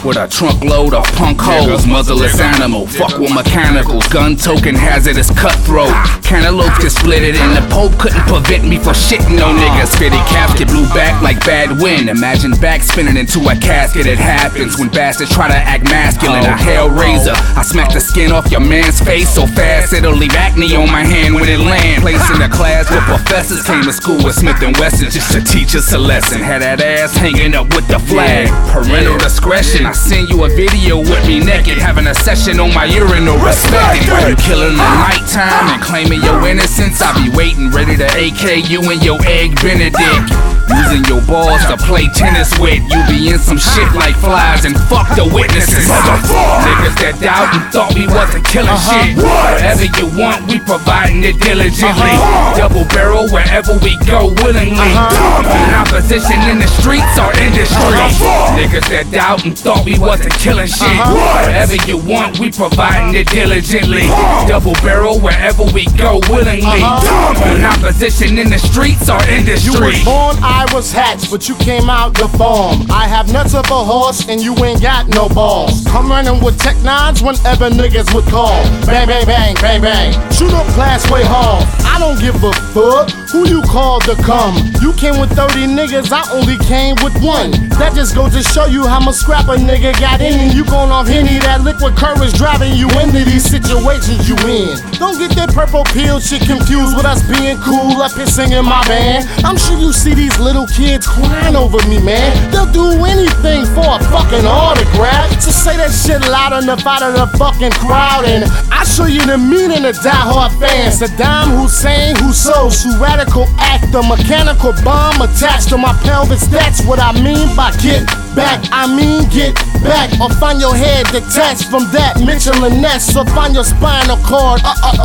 with a trunk load of punk hoes. Muzzlerless animal, fuck with mechanicals. Gun token hazardous cutthroat. Cantaloupe get splitted and the Pope couldn't prevent me from shitting no niggas. Fitted casket blew back like bad wind. Imagine back spinning into a casket. It happens when bastards try to act masculine. A hellraiser, I smack the skin off your man's face so fast it'll leave acne on my hand when it land. Placed in a class where professors came to school with Smith & Wesson just to teach us a lesson. Had that ass hanging up with the flag. Parental discretion. I send you a video with me naked, having a session on my urinal. Respect it. While you killing the nighttime and claiming your innocence, I be waiting ready to AK you and your egg Benedict. Using your balls to play tennis with. You be in some shit like flies and fuck the witnesses. Niggas that doubt and thought we wasn't killing shit. Whatever you want, we providing it diligently. Double barrel wherever we go willingly. In opposition in the streets or industry. Niggas that doubt and thought we wasn't killing shit. Whatever you want, we providing it diligently. Double barrel wherever we go willingly. In opposition in the streets or industry. You was born, I was hatched, but you came out the farm. I have nuts of a horse and you ain't got no balls. I'm running with Tech 9s whenever niggas would call. Bang, bang, bang, bang, bang. Shoot up class way hard. I don't give a fuck who you called to come. You came with 30 niggas, I only came with one. That just goes to show you how much scrap a nigga got in. You going off Henny, that liquid courage driving you into these situations you in. Don't get that purple pill shit confused with us being cool up here singing my band. I'm sure you see these little kids crying over me, man. They'll do anything for a fucking autograph. So say that shit loud enough out of the fucking crowd, and I show you the meaning of diehard fans. Saddam Hussein, Hussos, who radical actor, mechanical bomb attached to my pelvis. That's what I mean by get back. I mean get back, or find your head detached from that Mitchell and Ness, or find your spinal cord.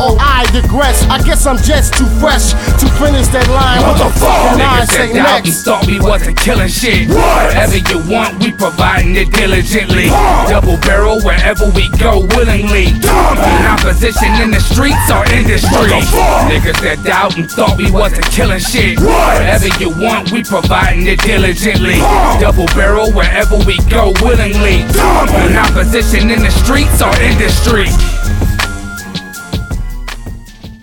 I digress. I guess I'm just too fresh to finish that line. What the fuck? Niggas that doubt and thought we wasn't killing shit. Whatever you want, we providing it diligently. Double barrel wherever we go willingly. In opposition in the streets or industry. Niggas that doubt and thought we wasn't killing shit. Whatever you want, we providing it diligently. Double barrel wherever we go willingly. In opposition in the streets or industry.